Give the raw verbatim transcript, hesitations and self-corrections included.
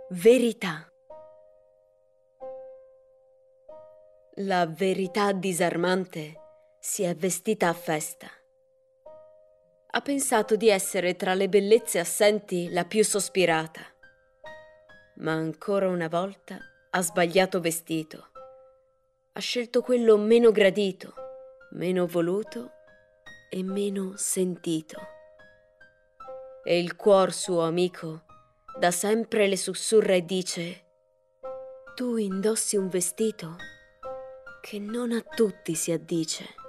Verità. La verità disarmante si è vestita a festa. Ha pensato di essere tra le bellezze assenti la più sospirata. Ma ancora una volta ha sbagliato vestito. Ha scelto quello meno gradito, meno voluto e meno sentito. E il cuor suo amico da sempre le sussurra e dice: tu indossi un vestito che non a tutti si addice.